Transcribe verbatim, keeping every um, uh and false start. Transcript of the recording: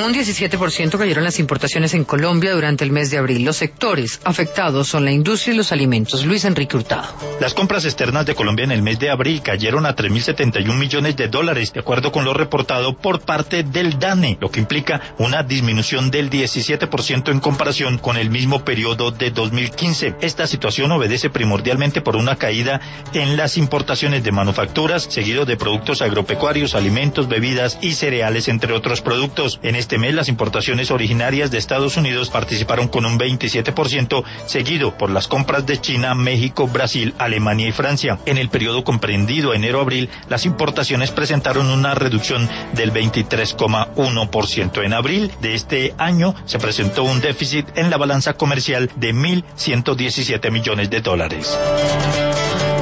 un diecisiete por ciento cayeron las importaciones en Colombia durante el mes de abril. Los sectores afectados son la industria y los alimentos. Luis Enrique Hurtado. Las compras externas de Colombia en el mes de abril cayeron a tres mil setenta y un millones de dólares, de acuerdo con lo reportado por parte del DANE, lo que implica una disminución del diecisiete por ciento en comparación con el mismo periodo de dos mil quince. Esta situación obedece primordialmente por una caída en las importaciones de manufacturas, seguido de productos agropecuarios, alimentos, bebidas y cereales, entre otros productos. En este mes, las importaciones originarias de Estados Unidos participaron con un veintisiete por ciento, seguido por las compras de China, México, Brasil, Alemania y Francia. En el periodo comprendido enero-abril, las importaciones presentaron una reducción del veintitrés coma uno por ciento. En abril de este año se presentó un déficit en la balanza comercial de mil ciento diecisiete millones de dólares.